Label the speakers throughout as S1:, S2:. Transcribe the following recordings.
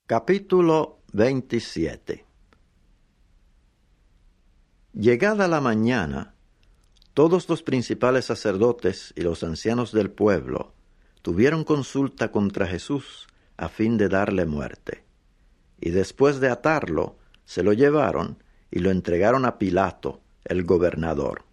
S1: Capítulo 27. Llegada la mañana, todos los principales sacerdotes y los ancianos del pueblo tuvieron consulta contra Jesús a fin de darle muerte. Y después de atarlo, se lo llevaron y lo entregaron a Pilato, el gobernador.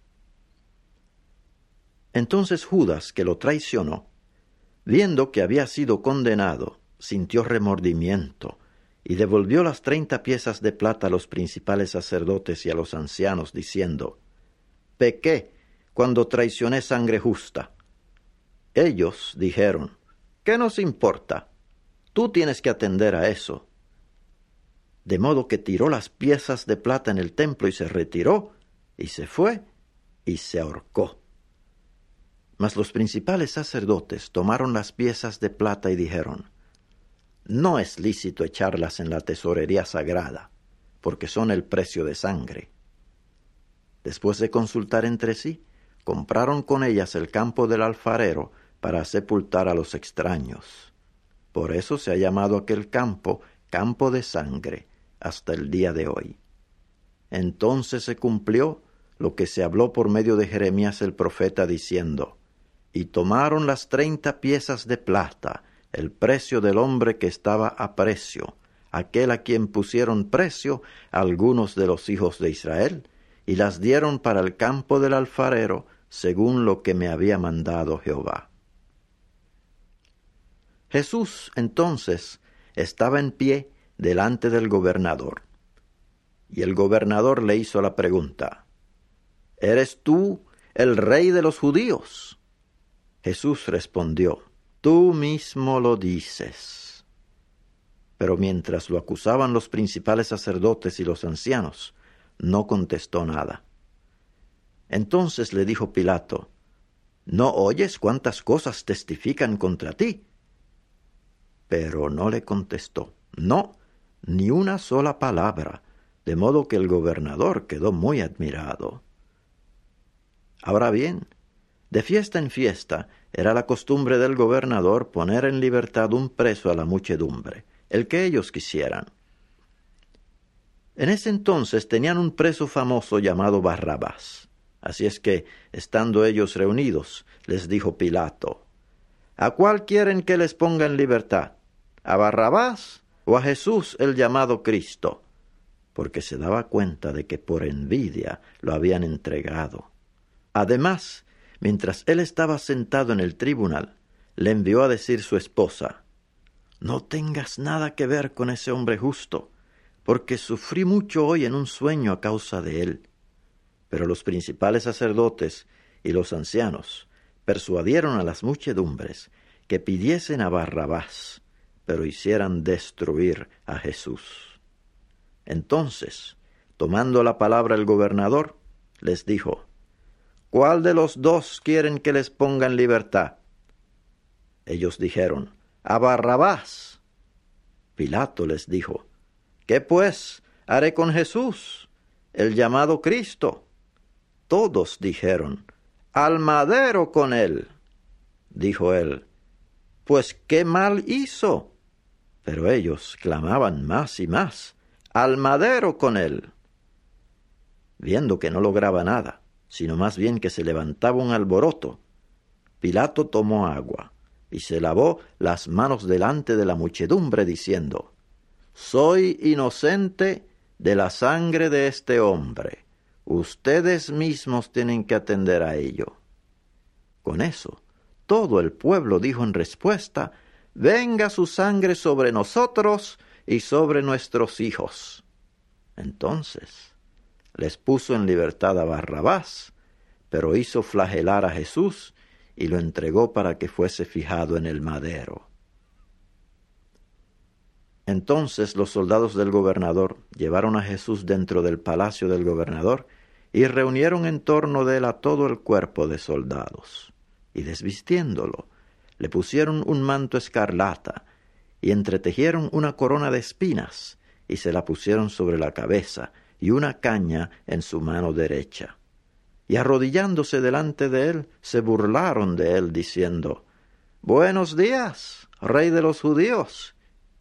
S1: Entonces Judas, que lo traicionó, viendo que había sido condenado, sintió remordimiento y devolvió las 30 piezas de plata a los principales sacerdotes y a los ancianos, diciendo: «Pequé cuando traicioné sangre justa». Ellos dijeron: «¿Qué nos importa? Tú tienes que atender a eso». De modo que tiró las piezas de plata en el templo y se retiró, y se fue, y se ahorcó. Mas los principales sacerdotes tomaron las piezas de plata y dijeron: «No es lícito echarlas en la tesorería sagrada, porque son el precio de sangre». Después de consultar entre sí, compraron con ellas el campo del alfarero para sepultar a los extraños. Por eso se ha llamado aquel campo Campo de Sangre hasta el día de hoy. Entonces se cumplió lo que se habló por medio de Jeremías el profeta, diciendo: «Y tomaron las 30 piezas de plata, el precio del hombre que estaba a precio, aquel a quien pusieron precio algunos de los hijos de Israel, y las dieron para el campo del alfarero, según lo que me había mandado Jehová». Jesús, entonces, estaba en pie delante del gobernador. Y el gobernador le hizo la pregunta: «¿Eres tú el rey de los judíos?» Jesús respondió: «Tú mismo lo dices». Pero mientras lo acusaban los principales sacerdotes y los ancianos, no contestó nada. Entonces le dijo Pilato: «¿No oyes cuántas cosas testifican contra ti?» Pero no le contestó, no, ni una sola palabra, de modo que el gobernador quedó muy admirado. Ahora bien, de fiesta en fiesta era la costumbre del gobernador poner en libertad un preso a la muchedumbre, el que ellos quisieran. En ese entonces tenían un preso famoso llamado Barrabás. Así es que, estando ellos reunidos, les dijo Pilato: «¿A cuál quieren que les ponga en libertad? ¿A Barrabás o a Jesús el llamado Cristo?», porque se daba cuenta de que por envidia lo habían entregado. Además, mientras él estaba sentado en el tribunal, le envió a decir su esposa: «No tengas nada que ver con ese hombre justo, porque sufrí mucho hoy en un sueño a causa de él». Pero los principales sacerdotes y los ancianos persuadieron a las muchedumbres que pidiesen a Barrabás, pero hicieran destruir a Jesús. Entonces, tomando la palabra el gobernador, les dijo: «¿Cuál de los dos quieren que les ponga en libertad?». Ellos dijeron: «A Barrabás». Pilato les dijo: «¿Qué pues haré con Jesús, el llamado Cristo?». Todos dijeron: «Al madero con él». Dijo él: «Pues qué mal hizo». Pero ellos clamaban más y más: «Al madero con él». Viendo que no lograba nada, sino más bien que se levantaba un alboroto, Pilato tomó agua y se lavó las manos delante de la muchedumbre, diciendo: «Soy inocente de la sangre de este hombre. Ustedes mismos tienen que atender a ello». Con eso, todo el pueblo dijo en respuesta: «Venga su sangre sobre nosotros y sobre nuestros hijos». Entonces les puso en libertad a Barrabás, pero hizo flagelar a Jesús y lo entregó para que fuese fijado en el madero. Entonces los soldados del gobernador llevaron a Jesús dentro del palacio del gobernador y reunieron en torno de él a todo el cuerpo de soldados. Y desvistiéndolo, le pusieron un manto escarlata y entretejieron una corona de espinas y se la pusieron sobre la cabeza y una caña en su mano derecha. Y arrodillándose delante de él, se burlaron de él, diciendo: «Buenos días, rey de los judíos».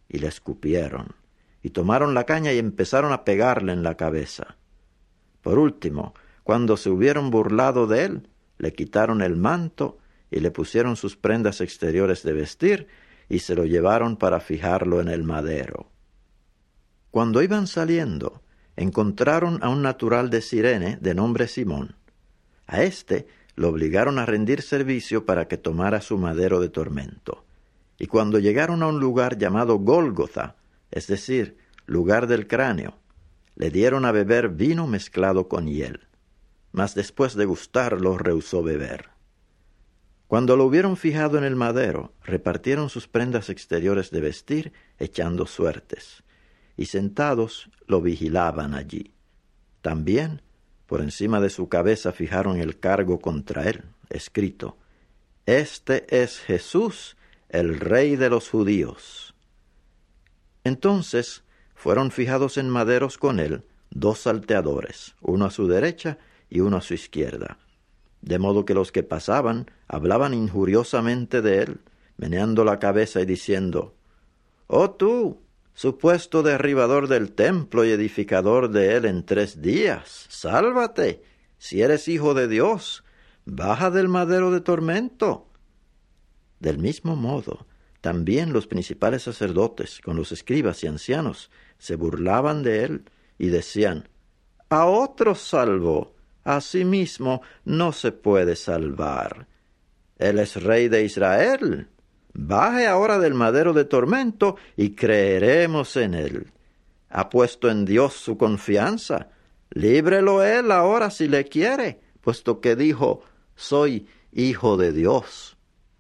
S1: y le escupieron, y tomaron la caña y empezaron a pegarle en la cabeza. Por último, cuando se hubieron burlado de él, le quitaron el manto y le pusieron sus prendas exteriores de vestir y se lo llevaron para fijarlo en el madero. Cuando iban saliendo, encontraron a un natural de Cirene de nombre Simón. A éste lo obligaron a rendir servicio para que tomara su madero de tormento. Y cuando llegaron a un lugar llamado Gólgotha, es decir, lugar del cráneo, le dieron a beber vino mezclado con hiel. Mas después de gustarlo, rehusó beber. Cuando lo hubieron fijado en el madero, repartieron sus prendas exteriores de vestir, echando suertes, y sentados lo vigilaban allí. También, por encima de su cabeza fijaron el cargo contra él, escrito: Este es Jesús, el Rey de los judíos. Entonces fueron fijados en maderos con él 2 salteadores, uno a su derecha y uno a su izquierda, de modo que los que pasaban hablaban injuriosamente de él, meneando la cabeza y diciendo: «Oh tú, supuesto derribador del templo y edificador de él en 3 días, sálvate, si eres hijo de Dios, baja del madero de tormento». Del mismo modo, también los principales sacerdotes, con los escribas y ancianos, se burlaban de él y decían: «A otros salvó, a sí mismo no se puede salvar. Él es Rey de Israel. Baje ahora del madero de tormento y creeremos en él. Ha puesto en Dios su confianza. Líbrelo él ahora si le quiere, puesto que dijo: soy hijo de Dios».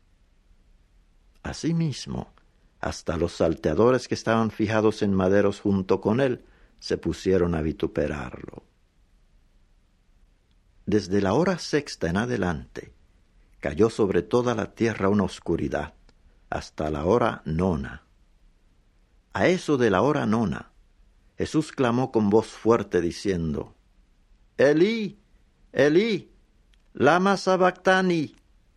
S1: Asimismo, hasta los salteadores que estaban fijados en maderos junto con él se pusieron a vituperarlo. Desde la hora 6 en adelante, cayó sobre toda la tierra una oscuridad, hasta la hora 9. A eso de la hora 9, Jesús clamó con voz fuerte diciendo: «Elí, Elí, lama sabactani».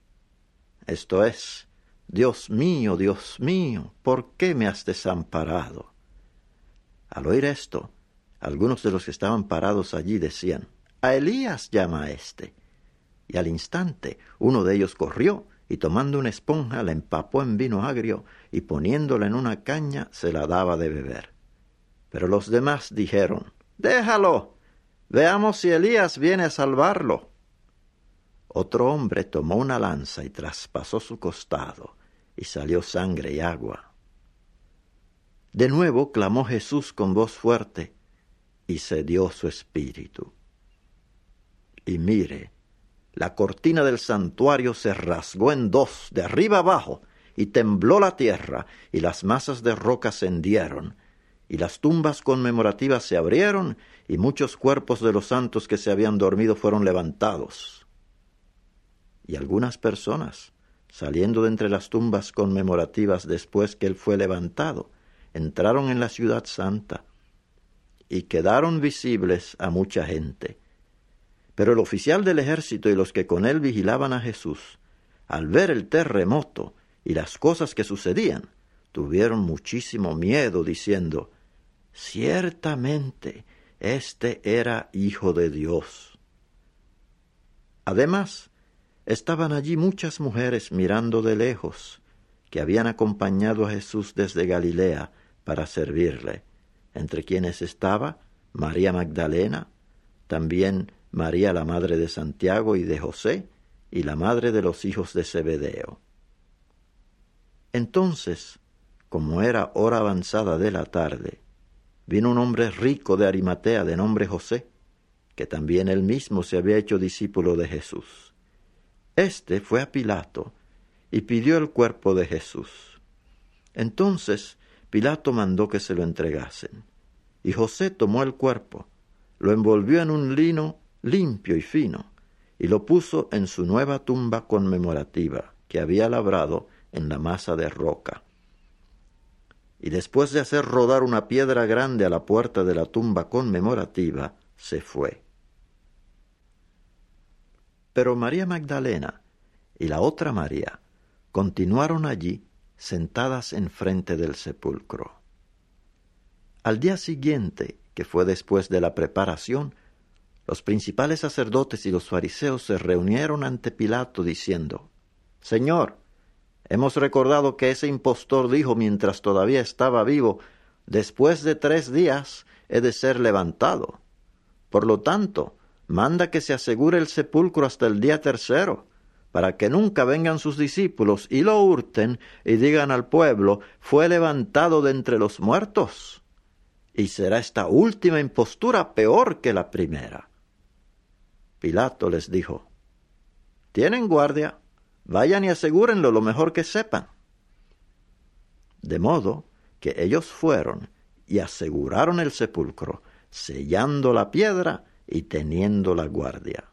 S1: Esto es: Dios mío, ¿por qué me has desamparado? Al oír esto, algunos de los que estaban parados allí decían: «A Elías llama a éste». Y al instante uno de ellos corrió y tomando una esponja la empapó en vino agrio y poniéndola en una caña se la daba de beber. Pero los demás dijeron: «Déjalo, veamos si Elías viene a salvarlo». Otro hombre tomó una lanza y traspasó su costado, y salió sangre y agua. De nuevo clamó Jesús con voz fuerte, y cedió su espíritu. Y mire, la cortina del santuario se rasgó en 2, de arriba abajo, y tembló la tierra, y las masas de roca se hendieron, y las tumbas conmemorativas se abrieron, y muchos cuerpos de los santos que se habían dormido fueron levantados. Y algunas personas, saliendo de entre las tumbas conmemorativas después que él fue levantado, entraron en la ciudad santa, y quedaron visibles a mucha gente. Pero el oficial del ejército y los que con él vigilaban a Jesús, al ver el terremoto y las cosas que sucedían, tuvieron muchísimo miedo, diciendo: «Ciertamente, este era Hijo de Dios». Además, estaban allí muchas mujeres mirando de lejos, que habían acompañado a Jesús desde Galilea para servirle, entre quienes estaba María Magdalena, también María la madre de Santiago y de José, y la madre de los hijos de Zebedeo. Entonces, como era hora avanzada de la tarde, vino un hombre rico de Arimatea de nombre José, que también él mismo se había hecho discípulo de Jesús. Este fue a Pilato y pidió el cuerpo de Jesús. Entonces Pilato mandó que se lo entregasen, y José tomó el cuerpo, lo envolvió en un lino limpio y fino, y lo puso en su nueva tumba conmemorativa que había labrado en la masa de roca. Y después de hacer rodar una piedra grande a la puerta de la tumba conmemorativa, se fue. Pero María Magdalena y la otra María continuaron allí, sentadas enfrente del sepulcro. Al día siguiente, que fue después de la preparación, los principales sacerdotes y los fariseos se reunieron ante Pilato diciendo: «Señor, hemos recordado que ese impostor dijo mientras todavía estaba vivo: después de 3 días he de ser levantado. Por lo tanto, manda que se asegure el sepulcro hasta el día 3, para que nunca vengan sus discípulos y lo hurten y digan al pueblo: fue levantado de entre los muertos. Y será esta última impostura peor que la primera». Pilato les dijo: «¿Tienen guardia? Vayan y asegúrenlo lo mejor que sepan». De modo que ellos fueron y aseguraron el sepulcro, sellando la piedra y teniendo la guardia.